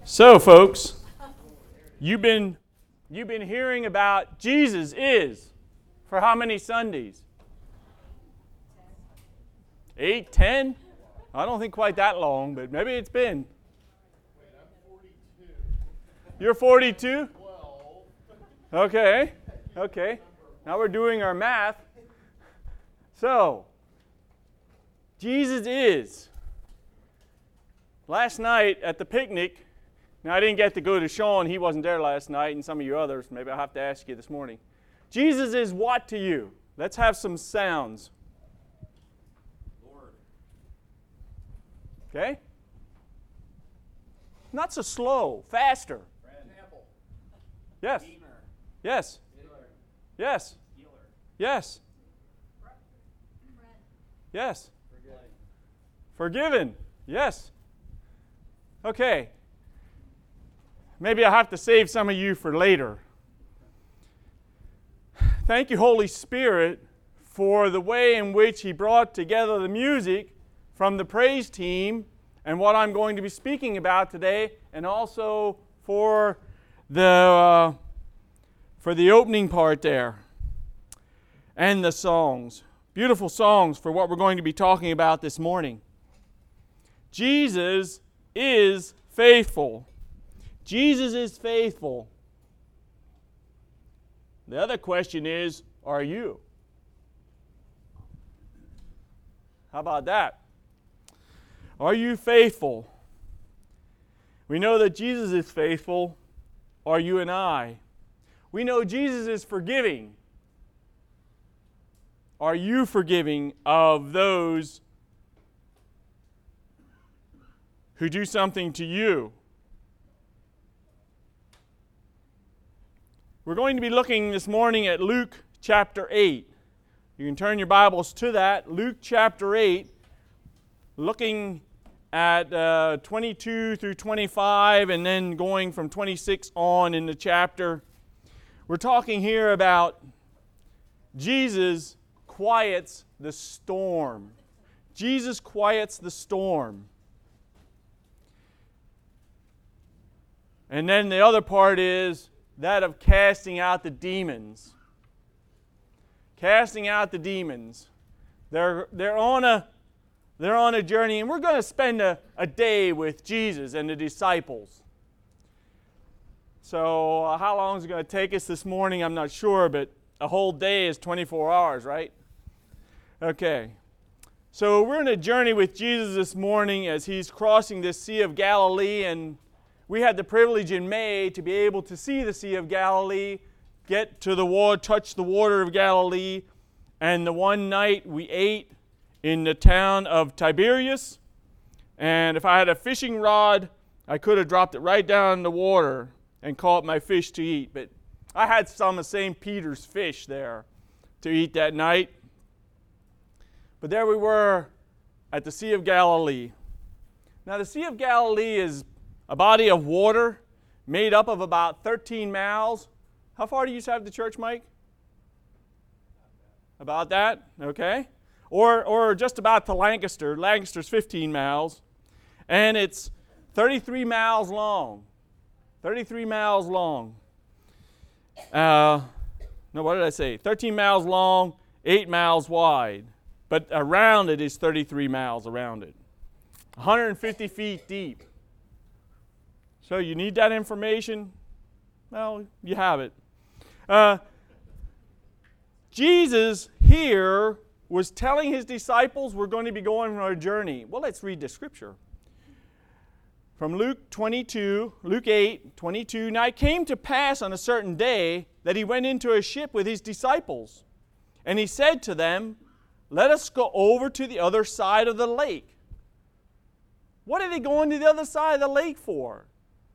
So, folks, you've been hearing about Jesus is for how many Sundays? 8, 10? I don't think quite that long, but maybe it's been. Wait, I'm 42. You're 42? 12. Okay. Now we're doing our math. So, Jesus is. Last night at the picnic, now I didn't get to go to Sean, he wasn't there last night, and some of you others, maybe I'll have to ask you this morning. Jesus is what to you? Let's have some sounds. Lord. Okay? Not so slow, faster. Temple. Yes. Redeemer. Yes. Healer. Yes. Healer. Yes. Yes. Forgiven. Yes. Okay. Maybe I'll have to save some of you for later. Thank you, Holy Spirit, for the way in which He brought together the music from the praise team and what I'm going to be speaking about today, and also for the opening part there and the songs. Beautiful songs for what we're going to be talking about this morning. Jesus is faithful. Jesus is faithful. The other question is, are you? How about that? Are you faithful? We know that Jesus is faithful. Are you and I? We know Jesus is forgiving. Are you forgiving of those who do something to you? We're going to be looking this morning at Luke chapter 8. You can turn your Bibles to that. Luke chapter 8, looking at 22 through 25 and then going from 26 on in the chapter. We're talking here about Jesus quiets the storm. Jesus quiets the storm. And then the other part is that of casting out the demons. Casting out the demons. They're on a journey, and we're going to spend a day with Jesus and the disciples. So how long is it going to take us this morning? I'm not sure, but a whole day is 24 hours, right? Okay. So we're in a journey with Jesus this morning as He's crossing this Sea of Galilee, and we had the privilege in May to be able to see the Sea of Galilee, get to the water, touch the water of Galilee, and the one night we ate in the town of Tiberias, and if I had a fishing rod, I could have dropped it right down in the water and caught my fish to eat, but I had some of St. Peter's fish there to eat that night. But there we were at the Sea of Galilee. Now the Sea of Galilee is a body of water made up of about 13 miles. How far do you have to church, Mike? About that? Okay. Or just about to Lancaster. Lancaster's 15 miles. And it's 33 miles long. 33 miles long. No, what did I say? 13 miles long, 8 miles wide. But around it is 33 miles around it. 150 feet deep. So you need that information? Well, you have it. Jesus here was telling His disciples we're going to be going on a journey. Well, let's read the scripture. From Luke 8, 22. Now it came to pass on a certain day that He went into a ship with His disciples. And He said to them, let us go over to the other side of the lake. What are they going to the other side of the lake for?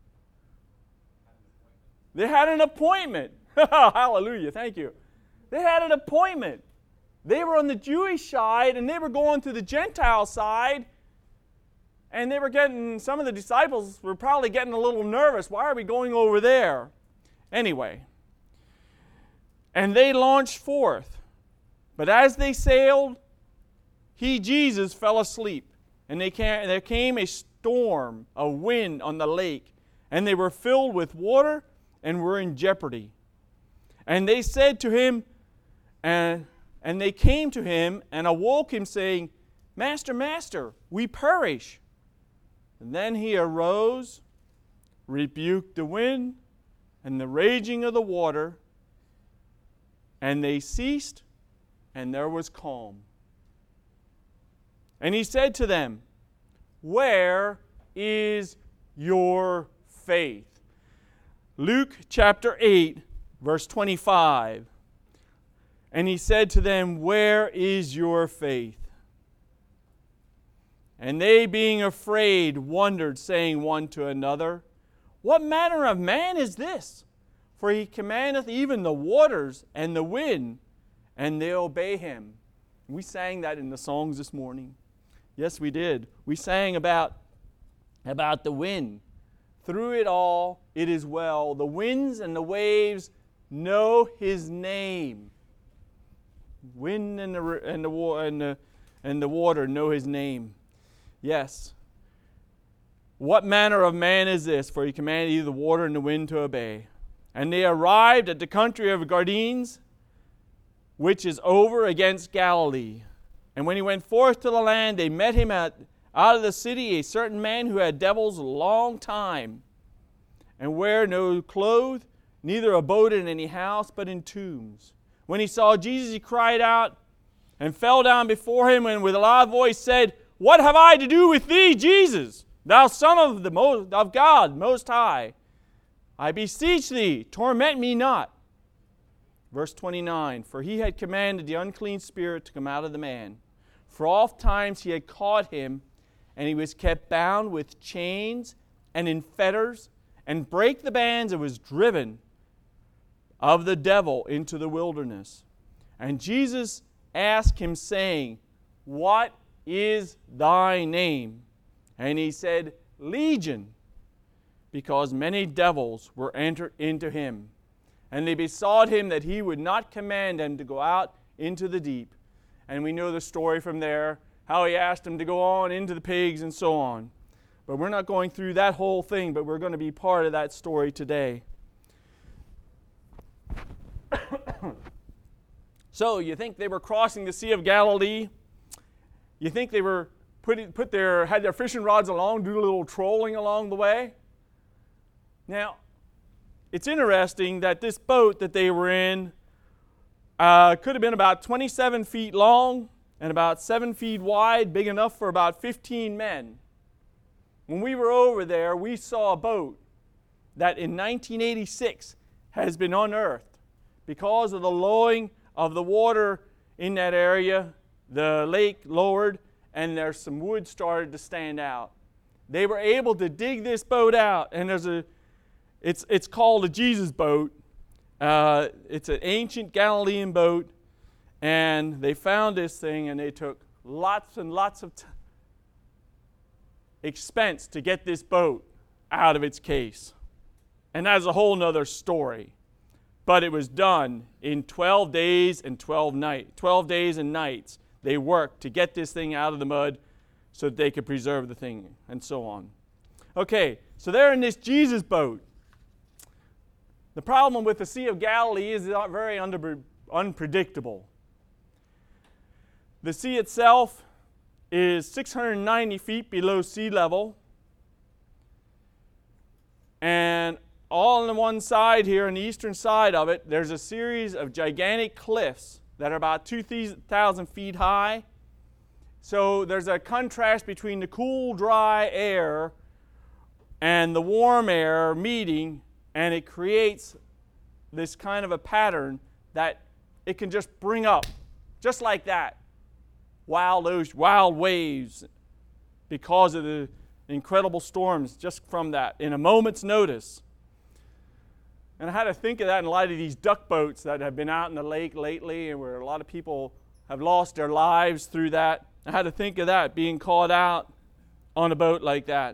They had an appointment. Hallelujah, thank you. They had an appointment. They were on the Jewish side and they were going to the Gentile side. And they were some of the disciples were probably getting a little nervous. Why are we going over there? Anyway. And they launched forth. But as they sailed, Jesus, fell asleep. And there came a storm, a wind on the lake, and they were filled with water and were in jeopardy. And they said to him, and they came to him and awoke him, saying, Master, Master, we perish. And then he arose, rebuked the wind and the raging of the water, and they ceased, and there was calm. And he said to them, Where is your faith? Luke chapter 8, verse 25. And he said to them, Where is your faith? And they, being afraid, wondered, saying one to another, What manner of man is this? For he commandeth even the waters and the wind, and they obey him. We sang that in the songs this morning. Yes, we did. We sang about the wind. Through it all, it is well. The winds and the waves know his name. Wind and the water know his name. Yes. What manner of man is this? For he commanded either the water and the wind to obey. And they arrived at the country of Gadarenes, which is over against Galilee. And when he went forth to the land, they met him out of the city a certain man who had devils a long time, and wear no clothes, neither abode in any house, but in tombs. When he saw Jesus, he cried out and fell down before him, and with a loud voice said, What have I to do with thee, Jesus, thou Son of God Most High? I beseech thee, torment me not. Verse 29, For he had commanded the unclean spirit to come out of the man. For oft times he had caught him, and he was kept bound with chains and in fetters, and brake the bands, and was driven of the devil into the wilderness. And Jesus asked him, saying, What is thy name? And he said, Legion, because many devils were entered into him. And they besought him that he would not command them to go out into the deep. And we know the story from there, how he asked them to go on into the pigs and so on. But we're not going through that whole thing, but we're going to be part of that story today. So, you think they were crossing the Sea of Galilee? You think they were had their fishing rods along, do a little trolling along the way? Now, it's interesting that this boat that they were in could have been about 27 feet long and about 7 feet wide, big enough for about 15 men. When we were over there, we saw a boat that in 1986 has been unearthed. Because of the lowering of the water in that area, the lake lowered and there's some wood started to stand out. They were able to dig this boat out, and it's called a Jesus boat. It's an ancient Galilean boat, and they found this thing, and they took lots and lots of expense to get this boat out of its case. And that's a whole nother story. But it was done in 12 days and 12 days and nights. They worked to get this thing out of the mud so that they could preserve the thing, and so on. Okay, so they're in this Jesus boat. The problem with the Sea of Galilee is it's not very unpredictable. The sea itself is 690 feet below sea level. And all on the one side here, on the eastern side of it, there's a series of gigantic cliffs that are about 2,000 feet high. So there's a contrast between the cool, dry air and the warm air meeting, and it creates this kind of a pattern that it can just bring up, just like that, wild waves because of the incredible storms just from that, in a moment's notice. And I had to think of that in light of these duck boats that have been out in the lake lately, and where a lot of people have lost their lives through that. I had to think of that, being caught out on a boat like that.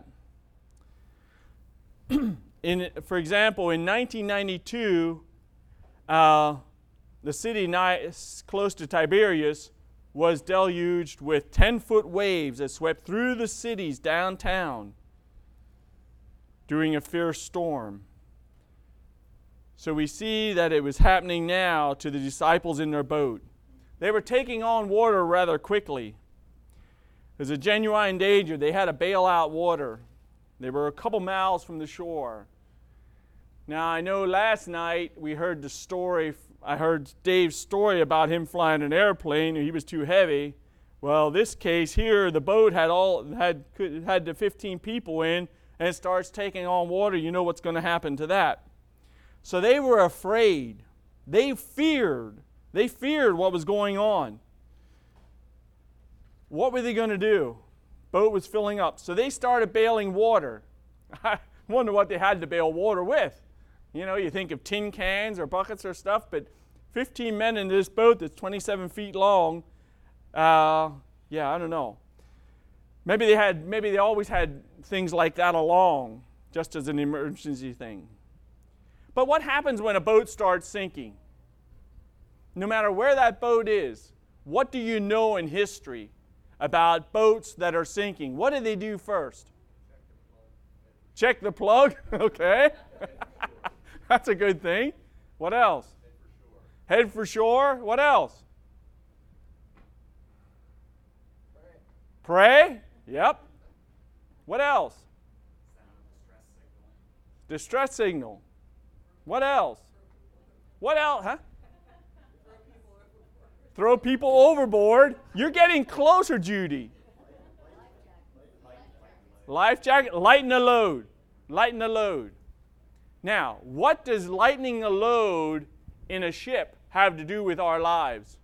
For example, in 1992, the city close to Tiberias was deluged with 10-foot waves that swept through the cities downtown. during a fierce storm. So we see that it was happening now to the disciples in their boat. They were taking on water rather quickly. There's a genuine danger. They had to bail out water. They were a couple miles from the shore. Now, I know last night we heard the story. I heard Dave's story about him flying an airplane and he was too heavy. Well, this case here, the boat had the 15 people in, and it starts taking on water. You know what's going to happen to that. So they were afraid. They feared what was going on. What were they going to do? Boat was filling up. So they started bailing water. I wonder what they had to bail water with. You know, you think of tin cans or buckets or stuff, but 15 men in this boat that's 27 feet long, I don't know. Maybe they always had things like that along, just as an emergency thing. But what happens when a boat starts sinking? No matter where that boat is, what do you know in history about boats that are sinking? What do they do first? Check the plug. Okay. That's a good thing. What else? Head for shore. What else? Pray. Yep. What else? Distress signal. What else? What else? Huh? Throw people overboard. You're getting closer, Judy. Life jacket. Lighten the load. Lighten the load. Now, what does lightening a load in a ship have to do with our lives?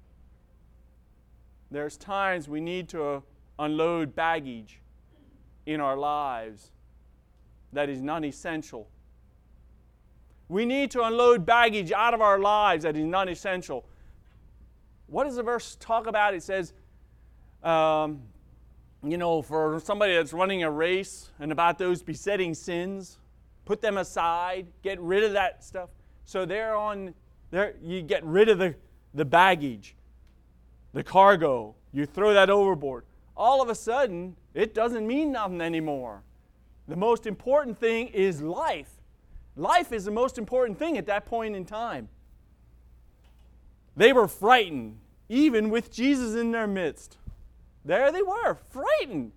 There's times we need to unload baggage in our lives that is non-essential. We need to unload baggage out of our lives that is non-essential. What does the verse talk about? It says, for somebody that's running a race and about those besetting sins, put them aside, get rid of that stuff. So you get rid of the baggage, the cargo. You throw that overboard. All of a sudden, it doesn't mean nothing anymore. The most important thing is life. Life is the most important thing at that point in time. They were frightened, even with Jesus in their midst. There they were, frightened.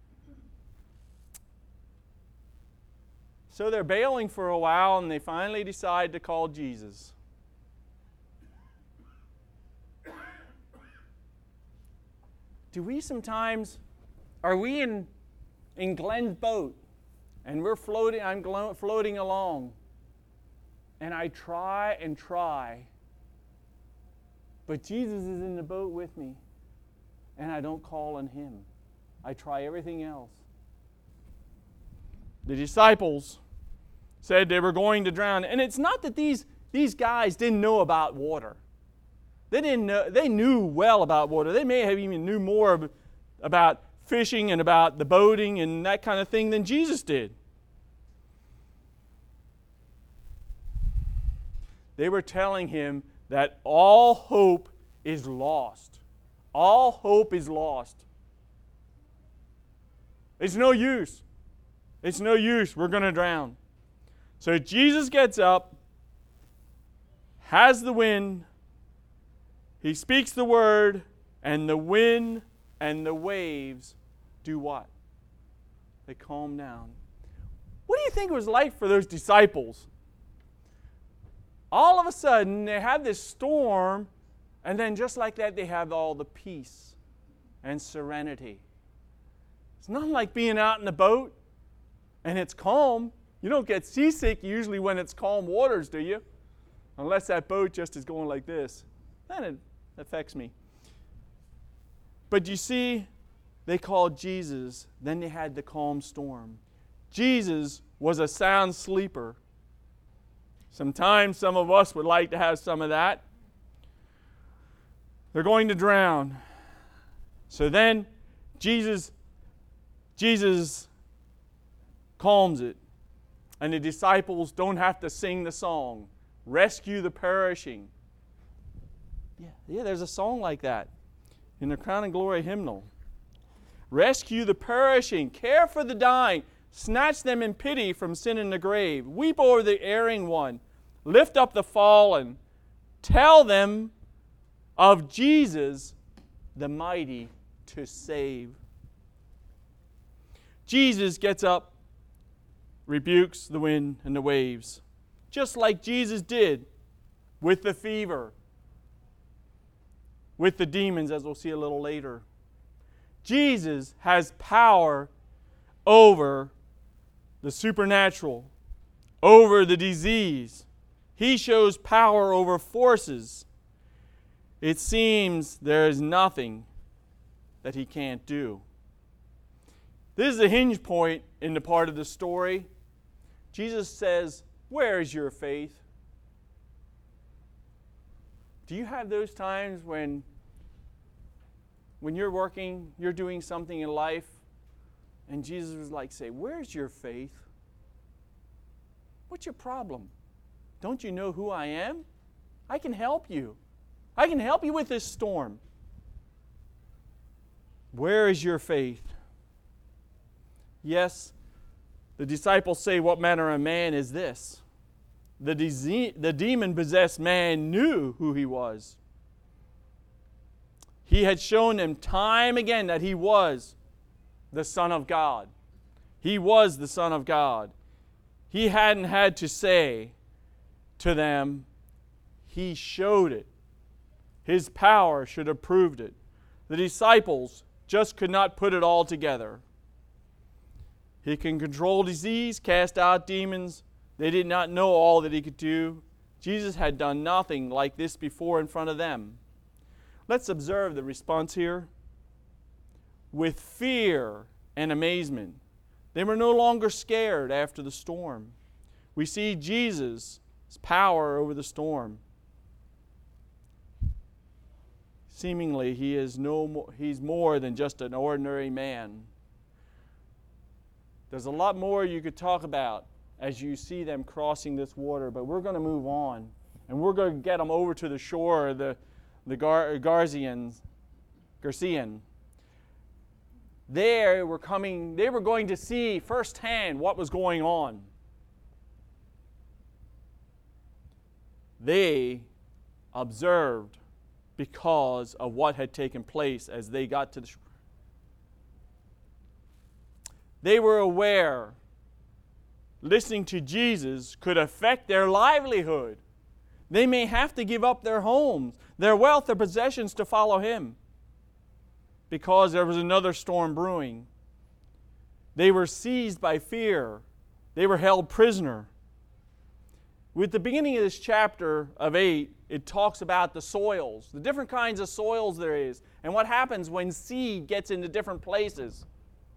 So they're bailing for a while, and they finally decide to call Jesus. Do we sometimes, are we in Glenn's boat, and we're floating, I'm floating along, and I try and try, but Jesus is in the boat with me, and I don't call on Him. I try everything else. The disciples said they were going to drown, and it's not that these guys didn't know about water. They didn't know. They knew well about water. They may have even knew more about fishing and about the boating and that kind of thing than Jesus did. They were telling him that all hope is lost. All hope is lost. It's no use. It's no use. We're going to drown. So Jesus gets up, has the wind, He speaks the word, and the wind and the waves do what? They calm down. What do you think it was like for those disciples? All of a sudden, they have this storm, and then just like that, they have all the peace and serenity. It's not like being out in the boat, and it's calm. You don't get seasick usually when it's calm waters, do you? Unless that boat just is going like this. Then it affects me. But you see, they called Jesus. Then they had the calm storm. Jesus was a sound sleeper. Sometimes some of us would like to have some of that. They're going to drown. So then Jesus calms it. And the disciples don't have to sing the song, "Rescue the Perishing." Yeah, there's a song like that in the Crown and Glory hymnal. Rescue the perishing, care for the dying, Snatch them in pity from sin and the grave. Weep over the erring one. Lift up the fallen. Tell them of Jesus, the mighty to save. Jesus gets up, rebukes the wind and the waves, just like Jesus did with the fever, with the demons, as we'll see a little later. Jesus has power over the supernatural, over the disease. He shows power over forces. It seems there is nothing that he can't do. This is a hinge point in the part of the story. Jesus says, "Where is your faith?" Do you have those times when you're working, you're doing something in life, and Jesus was like, say, "Where's your faith? What's your problem? Don't you know who I am? I can help you. I can help you with this storm. Where is your faith?" Yes, the disciples say, "What manner of man is this?" The demon-possessed man knew who he was. He had shown them time again that he was the Son of God. He was the Son of God. He hadn't had to say to them, he showed it. His power should have proved it. The disciples just could not put it all together. He can control disease, cast out demons. They did not know all that he could do. Jesus had done nothing like this before in front of them. Let's observe the response here. With fear and amazement, they were no longer scared after the storm. We see Jesus' power over the storm. Seemingly, he's more than just an ordinary man. There's a lot more you could talk about as you see them crossing this water, but we're going to move on, and we're going to get them over to the shore of the Garcian. They were going to see firsthand what was going on. They observed because of what had taken place as they got to the shore. They were aware listening to Jesus could affect their livelihood. They may have to give up their homes, their wealth, their possessions to follow him because there was another storm brewing. They were seized by fear. They were held prisoner. With the beginning of this chapter of 8, it talks about the soils, the different kinds of soils there is, and what happens when seed gets into different places.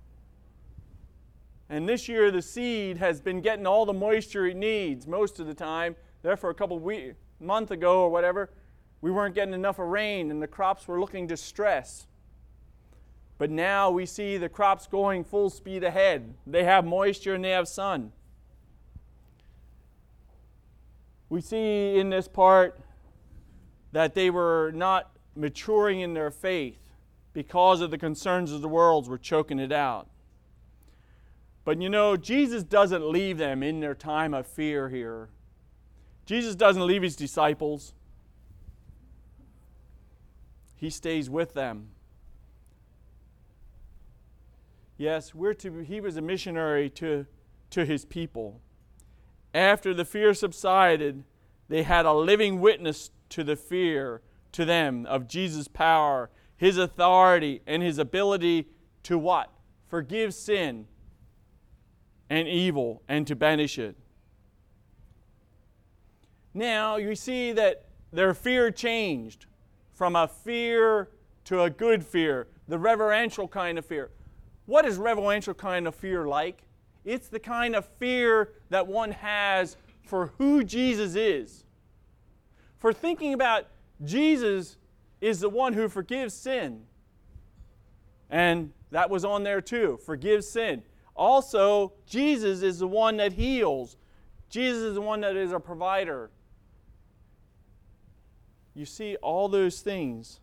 And this year the seed has been getting all the moisture it needs most of the time. Therefore, a month ago or whatever, we weren't getting enough of rain and the crops were looking distressed. But now we see the crops going full speed ahead. They have moisture and they have sun. We see in this part that they were not maturing in their faith because of the concerns of the world were choking it out. But you know, Jesus doesn't leave them in their time of fear here. Jesus doesn't leave his disciples. He stays with them. Yes, he was a missionary to his people. After the fear subsided, they had a living witness to the fear to them of Jesus' power, his authority, and his ability to what? Forgive sin and evil and to banish it. Now you see that their fear changed from a fear to a good fear, the reverential kind of fear. What is reverential kind of fear like? It's the kind of fear that one has for who Jesus is. For thinking about Jesus is the one who forgives sin. And that was on there too, forgive sin. Also, Jesus is the one that heals. Jesus is the one that is a provider. You see, all those things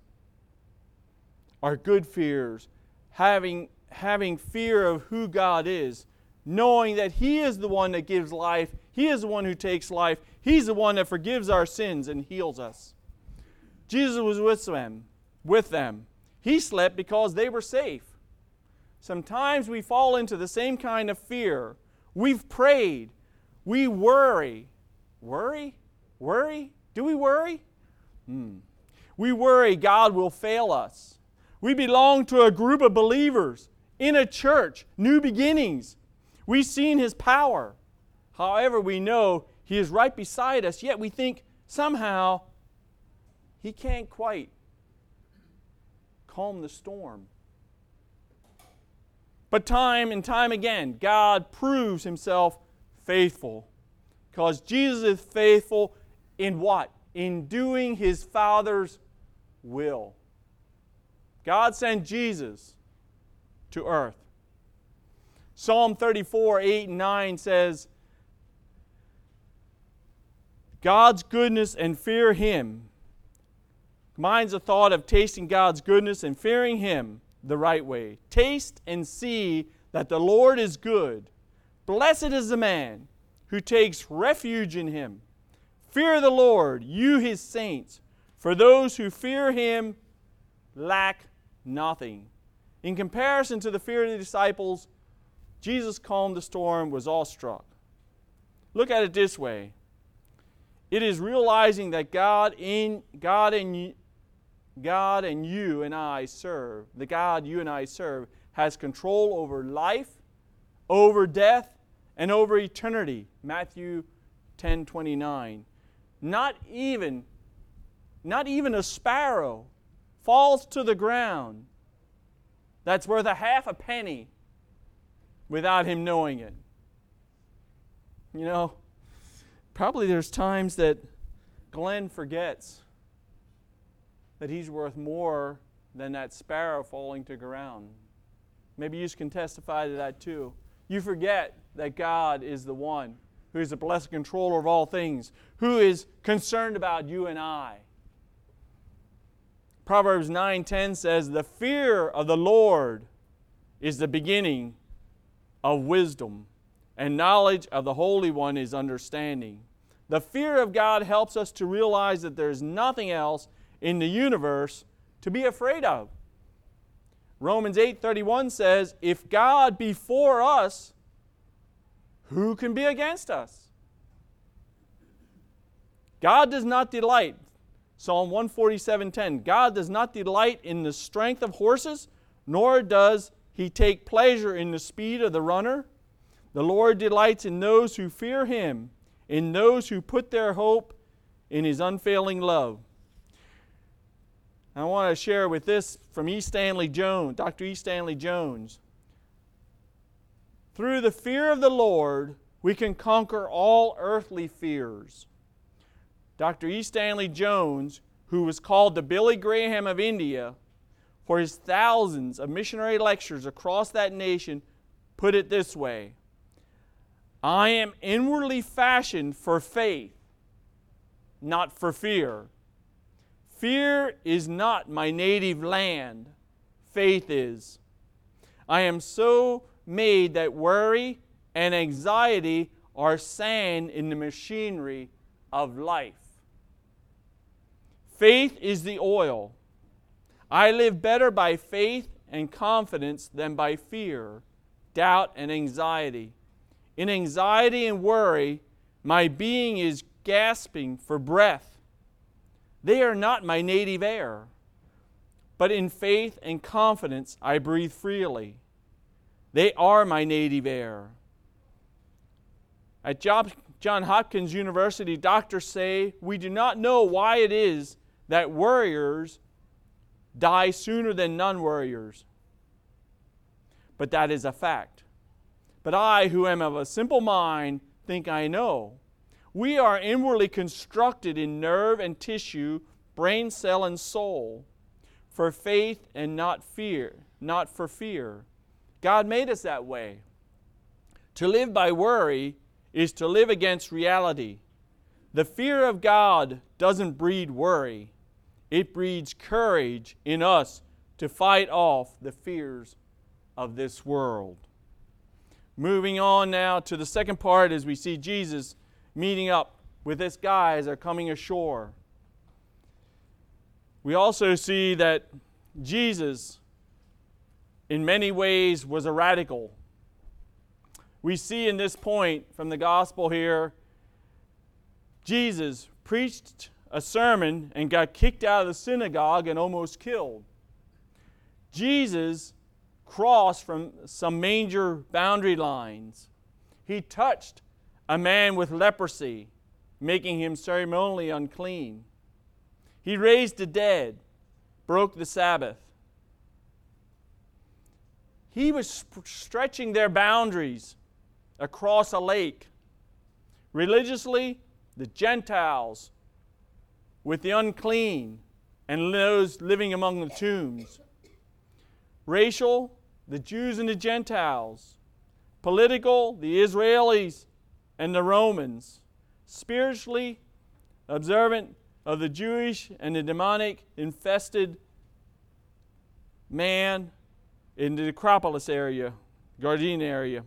are good fears. Having fear of who God is knowing that He is the one that gives life. He is the one who takes life. He's the one that forgives our sins and heals us. Jesus was with them. He slept because they were safe. Sometimes we fall into the same kind of fear. We've prayed. We worry. Worry? Worry? Do we worry? We worry God will fail us. We belong to a group of believers in a church, new beginnings. We've seen His power. However, we know He is right beside us, yet we think somehow He can't quite calm the storm. But time and time again, God proves Himself faithful. Because Jesus is faithful in what? In doing His Father's will. God sent Jesus to earth. Psalm 34, 8 and 9 says, God's goodness and fear Him. Mine's a thought of tasting God's goodness and fearing Him the right way. Taste and see that the Lord is good. Blessed is the man who takes refuge in Him. Fear the Lord, you His saints, for those who fear Him lack nothing. In comparison to the fear of the disciples, Jesus calmed the storm, was awestruck. Look at it this way. It is realizing that God and you and I serve, the God you and I serve, has control over life, over death, and over eternity. Matthew 10:29. Not even a sparrow falls to the ground that's worth a half a penny without Him knowing it. You know, probably there's times that Glenn forgets that he's worth more than that sparrow falling to the ground. Maybe you can testify to that too. You forget that God is the one who is the blessed controller of all things, who is concerned about you and I. Proverbs 9:10 says, the fear of the Lord is the beginning of wisdom, and knowledge of the Holy One is understanding. The fear of God helps us to realize that there is nothing else in the universe to be afraid of. Romans 8:31 says, if God be for us, who can be against us? God does not delight, Psalm 147:10, God does not delight in the strength of horses, nor does He take pleasure in the speed of the runner. The Lord delights in those who fear Him, in those who put their hope in His unfailing love. I want to share with this from E. Stanley Jones, Dr. E. Stanley Jones. Through the fear of the Lord, we can conquer all earthly fears. Dr. E. Stanley Jones, who was called the Billy Graham of India for his thousands of missionary lectures across that nation, put it this way: I am inwardly fashioned for faith, not for fear. Fear is not my native land. Faith is. I am so made that worry and anxiety are sand in the machinery of life. Faith is the oil. I live better by faith and confidence than by fear, doubt, and anxiety. In anxiety and worry, my being is gasping for breath. They are not my native air. But in faith and confidence, I breathe freely. They are my native air. At Johns Hopkins University, doctors say we do not know why it is that worriers die sooner than non-worriers. But that is a fact. But I, who am of a simple mind, think I know. We are inwardly constructed in nerve and tissue, brain cell and soul, for faith and not fear, not for fear. God made us that way. To live by worry is to live against reality. The fear of God doesn't breed worry. It breeds courage in us to fight off the fears of this world. Moving on now to the second part as we see Jesus meeting up with this guy as they're coming ashore. We also see that Jesus, in many ways, was a radical. We see in this point from the gospel here, Jesus preached a sermon and got kicked out of the synagogue and almost killed. Jesus crossed from some major boundary lines. He touched a man with leprosy, making him ceremonially unclean. He raised the dead, broke the Sabbath. He was stretching their boundaries across a lake. Religiously, the Gentiles with the unclean and those living among the tombs. Racial, the Jews and the Gentiles. Political, the Israelis and the Romans. Spiritually, observant of the Jewish and the demonic infested man in the Acropolis area, Garden area.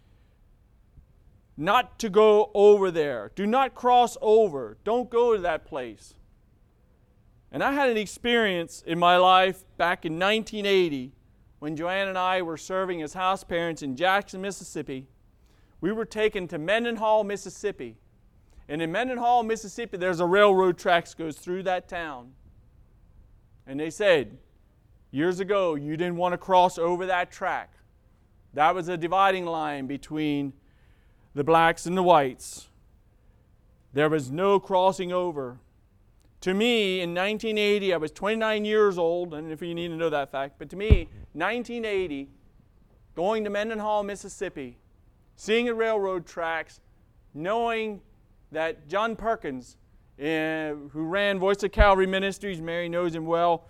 Not to go over there. Do not cross over. Don't go to that place. And I had an experience in my life back in 1980 when Joanne and I were serving as house parents in Jackson, Mississippi. We were taken to Mendenhall, Mississippi. And in Mendenhall, Mississippi, there's a railroad tracks goes through that town. And they said, years ago, you didn't want to cross over that track. That was a dividing line between the blacks and the whites. There was no crossing over. To me, in 1980, I was 29 years old, and if you need to know that fact, but to me, 1980, going to Mendenhall, Mississippi, seeing the railroad tracks, knowing that John Perkins, who ran Voice of Calvary Ministries, Mary knows him well.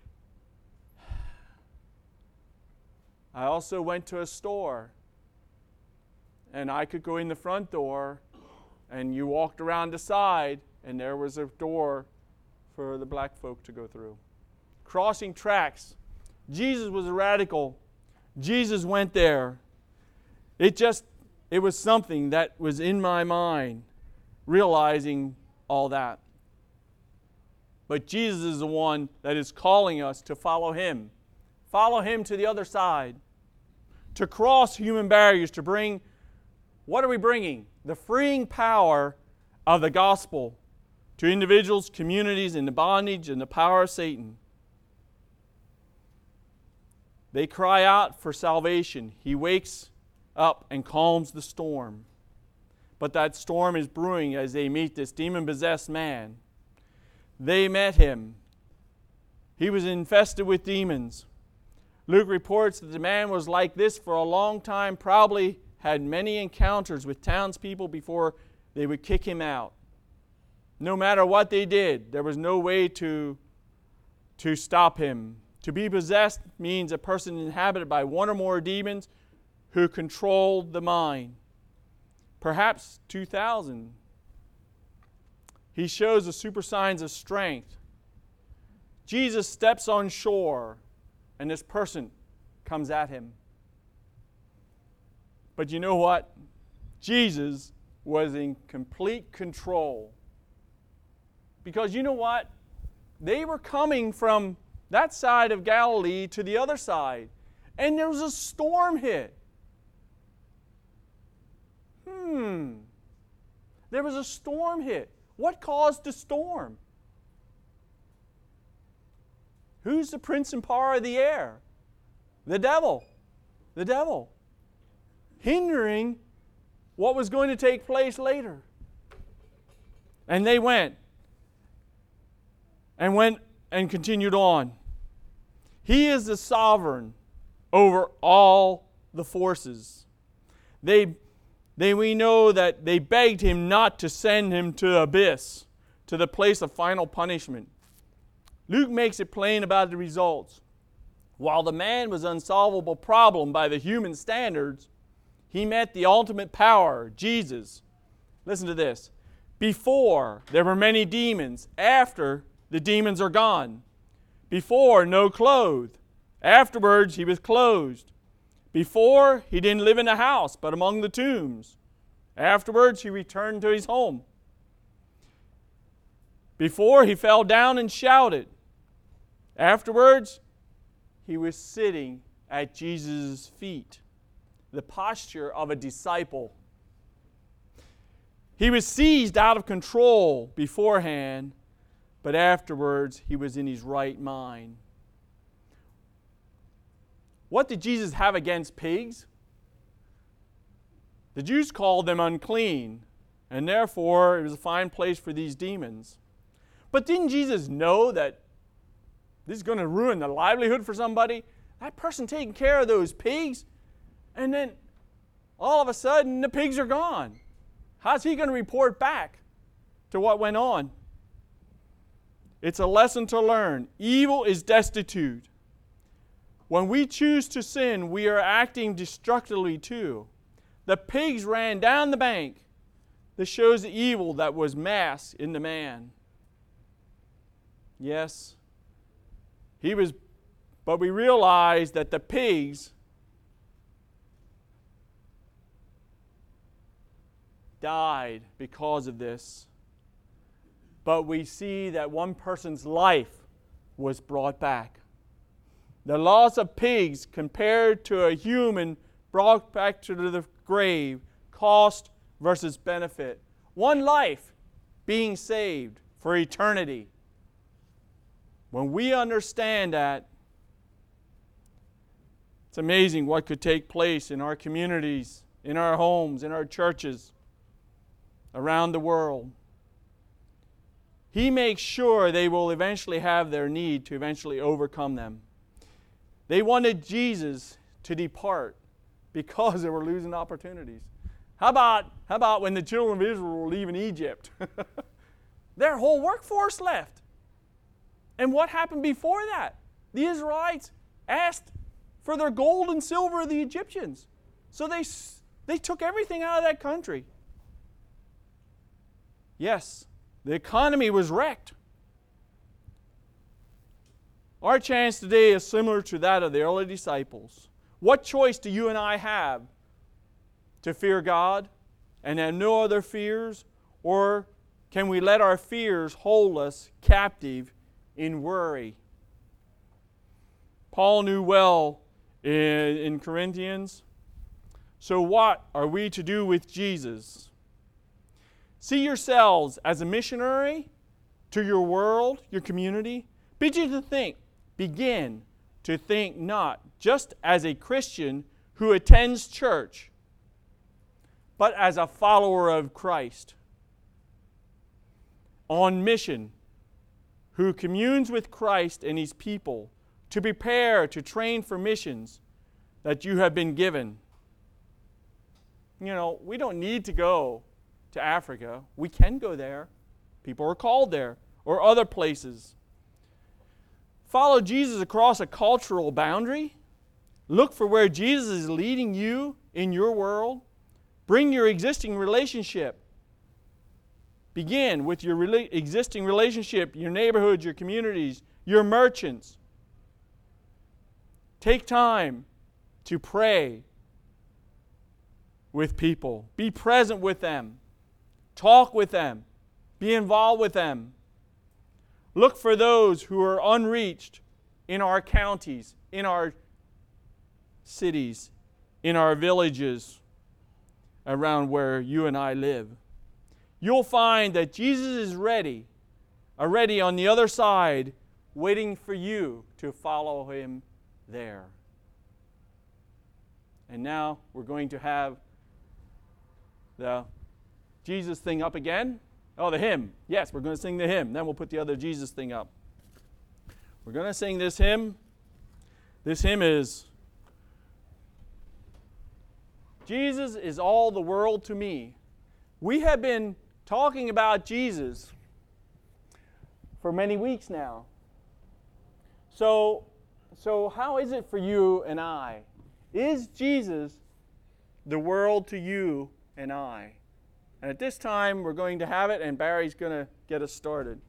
I also went to a store, and I could go in the front door, and you walked around the side, and there was a door for the black folk to go through. Crossing tracks. Jesus was a radical. Jesus went there. It was something that was in my mind, realizing all that. But Jesus is the one that is calling us to follow Him. Follow Him to the other side. To cross human barriers, to bring, what are we bringing? The freeing power of the gospel to individuals, communities in the bondage and the power of Satan. They cry out for salvation. He wakes up and calms the storm. But that storm is brewing as they meet this demon-possessed man. They met him. He was infested with demons. Luke reports that the man was like this for a long time, probably had many encounters with townspeople before they would kick him out. No matter what they did, there was no way to stop him. To be possessed means a person inhabited by one or more demons who controlled the mind. Perhaps 2,000. He shows the super signs of strength. Jesus steps on shore, and this person comes at him. But you know what? Jesus was in complete control. Because you know what? They were coming from that side of Galilee to the other side. And there was a storm hit. There was a storm hit. What caused the storm? Who's the prince and power of the air? The devil. The devil. Hindering what was going to take place later. And they went and continued on. He is the sovereign over all the forces. We know that they begged him not to send him to the abyss, to the place of final punishment. Luke makes it plain about the results. While the man was an unsolvable problem by the human standards, he met the ultimate power, Jesus. Listen to this. Before, there were many demons. After, the demons are gone. Before, no clothes. Afterwards, he was clothed. Before, he didn't live in a house, but among the tombs. Afterwards, he returned to his home. Before, he fell down and shouted. Afterwards, he was sitting at Jesus' feet, the posture of a disciple. He was seized out of control beforehand, but afterwards, he was in his right mind. What did Jesus have against pigs? The Jews called them unclean, and therefore it was a fine place for these demons. But didn't Jesus know that this is going to ruin the livelihood for somebody? That person taking care of those pigs, and then all of a sudden the pigs are gone. How's he going to report back to what went on? It's a lesson to learn. Evil is destitute. When we choose to sin, we are acting destructively too. The pigs ran down the bank. This shows the evil that was masked in the man. Yes, but we realize that the pigs died because of this. But we see that one person's life was brought back. The loss of pigs compared to a human brought back to the grave, cost versus benefit. One life being saved for eternity. When we understand that, it's amazing what could take place in our communities, in our homes, in our churches, around the world. He makes sure they will eventually have their need to eventually overcome them. They wanted Jesus to depart because they were losing opportunities. How about when the children of Israel were leaving Egypt? Their whole workforce left. And what happened before that? The Israelites asked for their gold and silver of the Egyptians. So they took everything out of that country. Yes, the economy was wrecked. Our chance today is similar to that of the early disciples. What choice do you and I have? To fear God and have no other fears? Or can we let our fears hold us captive in worry? Paul knew well in Corinthians. So what are we to do with Jesus? See yourselves as a missionary to your world, your community. Begin to think not just as a Christian who attends church, but as a follower of Christ. On mission, who communes with Christ and His people to prepare to train for missions that you have been given. You know, we don't need to go to Africa. We can go there. People are called there, or other places. Follow Jesus across a cultural boundary. Look for where Jesus is leading you in your world. Bring your existing relationship. Begin with your existing relationship, your neighborhoods, your communities, your merchants. Take time to pray with people. Be present with them. Talk with them. Be involved with them. Look for those who are unreached in our counties, in our cities, in our villages, around where you and I live. You'll find that Jesus is ready on the other side, waiting for you to follow Him there. And now we're going to have the Jesus thing up again. Oh, the hymn. Yes, we're going to sing the hymn. Then we'll put the other Jesus thing up. We're going to sing this hymn. This hymn is, Jesus is all the world to me. We have been talking about Jesus for many weeks now. So how is it for you and I? Is Jesus the world to you and I? And at this time, we're going to have it, and Barry's going to get us started.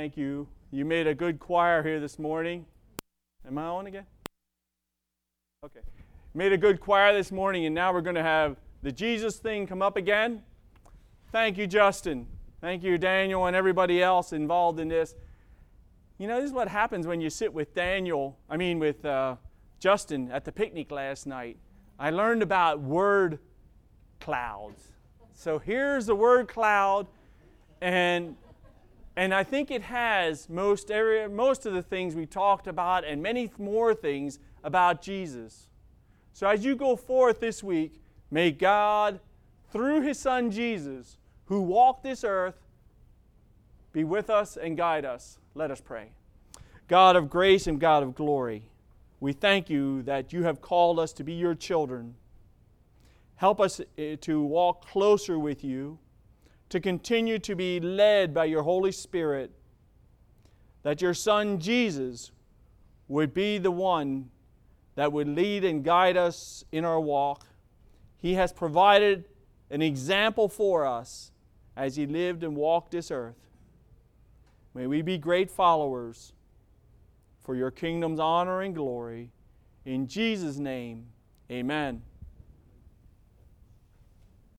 Thank you. You made a good choir here this morning. Am I on again? Okay. Made a good choir this morning, and now we're going to have the Jesus thing come up again. Thank you, Justin. Thank you, Daniel, and everybody else involved in this. You know, this is what happens when you sit with Justin at the picnic last night. I learned about word clouds. So here's the word cloud, and I think it has most of the things we talked about and many more things about Jesus. So as you go forth this week, may God, through His Son Jesus, who walked this earth, be with us and guide us. Let us pray. God of grace and God of glory, we thank you that you have called us to be your children. Help us to walk closer with you, to continue to be led by your Holy Spirit, that your Son Jesus would be the one that would lead and guide us in our walk. He has provided an example for us as He lived and walked this earth. May we be great followers for your kingdom's honor and glory. In Jesus' name, amen.